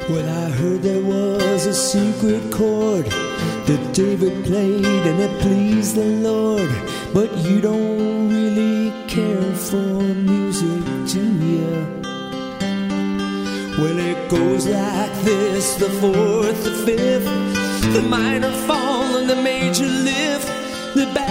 Well, I heard there was a secret chord that David played and it pleased the Lord. But you don't really care for music, do you? Well, it goes like this: the fourth, the fifth, the minor fall and the major lift, the